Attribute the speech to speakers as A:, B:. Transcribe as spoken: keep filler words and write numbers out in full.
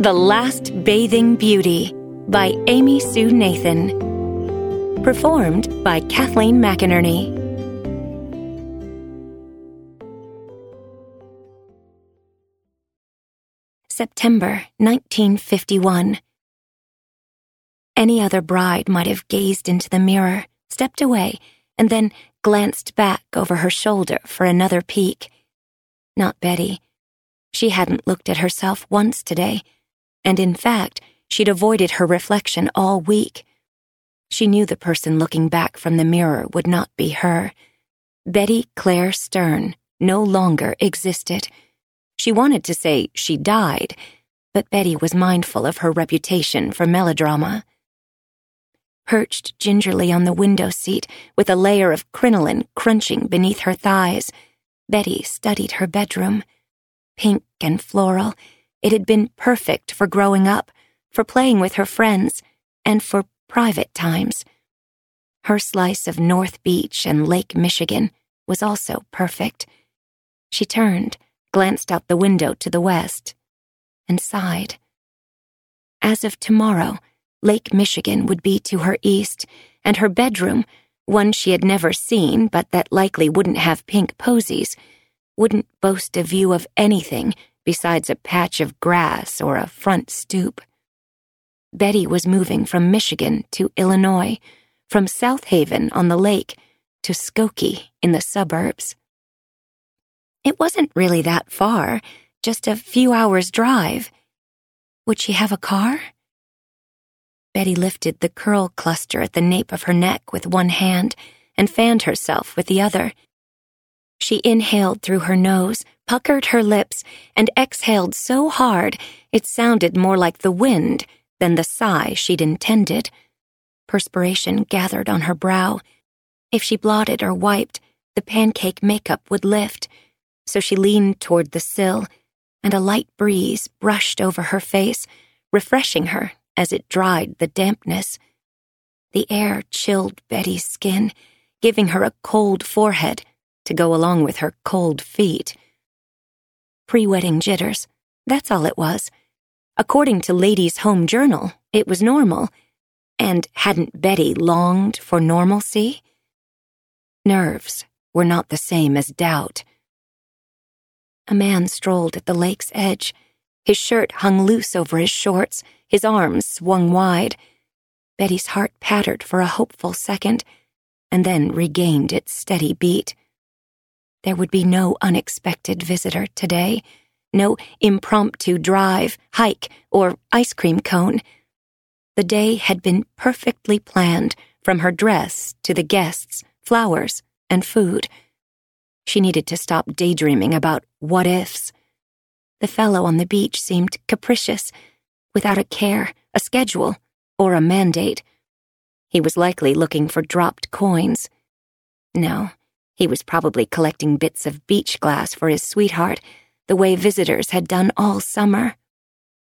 A: The Last Bathing Beauty by Amy Sue Nathan. Performed by Kathleen McInerney. September nineteen fifty-one. Any other bride might have gazed into the mirror, stepped away, and then glanced back over her shoulder for another peek. Not Betty. She hadn't looked at herself once today, and in fact, she'd avoided her reflection all week. She knew the person looking back from the mirror would not be her. Betty Claire Stern no longer existed. She wanted to say she died, but Betty was mindful of her reputation for melodrama. Perched gingerly on the window seat with a layer of crinoline crunching beneath her thighs, Betty studied her bedroom. Pink and floral, it had been perfect for growing up, for playing with her friends, and for private times. Her slice of North Beach and Lake Michigan was also perfect. She turned, glanced out the window to the west, and sighed. As of tomorrow, Lake Michigan would be to her east, and her bedroom, one she had never seen but that likely wouldn't have pink posies, wouldn't boast a view of anything besides a patch of grass or a front stoop. Betty was moving from Michigan to Illinois, from South Haven on the lake to Skokie in the suburbs. It wasn't really that far, just a few hours' drive. Would she have a car? Betty lifted the curl cluster at the nape of her neck with one hand and fanned herself with the other. She inhaled through her nose, puckered her lips, and exhaled so hard it sounded more like the wind than the sigh she'd intended. Perspiration gathered on her brow. If she blotted or wiped, the pancake makeup would lift, so she leaned toward the sill, and a light breeze brushed over her face, refreshing her as it dried the dampness. The air chilled Betty's skin, giving her a cold forehead to go along with her cold feet. Pre-wedding jitters, that's all it was. According to Ladies' Home Journal, it was normal. And hadn't Betty longed for normalcy? Nerves were not the same as doubt. A man strolled at the lake's edge. His shirt hung loose over his shorts, his arms swung wide. Betty's heart pattered for a hopeful second, and then regained its steady beat. There would be no unexpected visitor today, no impromptu drive, hike, or ice cream cone. The day had been perfectly planned, from her dress to the guests, flowers, and food. She needed to stop daydreaming about what-ifs. The fellow on the beach seemed capricious, without a care, a schedule, or a mandate. He was likely looking for dropped coins. No, he was probably collecting bits of beach glass for his sweetheart, the way visitors had done all summer.